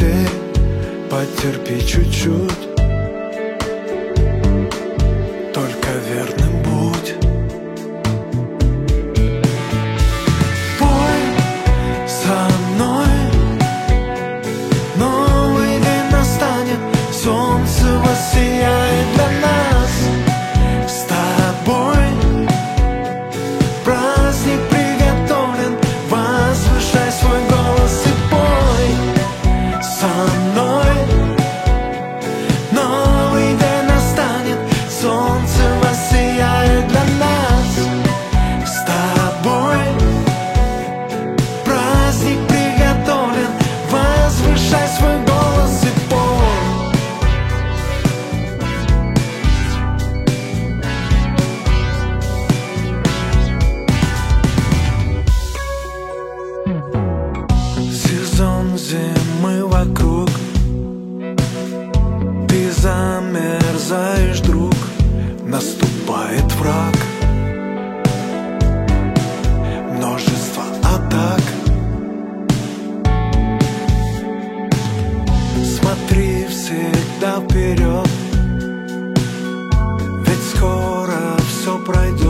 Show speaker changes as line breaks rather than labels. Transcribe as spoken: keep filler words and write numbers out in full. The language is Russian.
теперь потерпи чуть-чуть, только верным будь. Пой со мной, новый день настанет, солнце воссияет для нас. С тобой праздник приготовлен, возвышай свой голос и пой со мной. Новый день настанет, солнце воссияет для нас. С тобой праздник приготовлен, возвышай свой голос и пой. Сезон зимы вокруг, ты замерзаешь, друг, наступает враг. Множество атак. Смотри всегда вперед, ведь скоро все пройдет.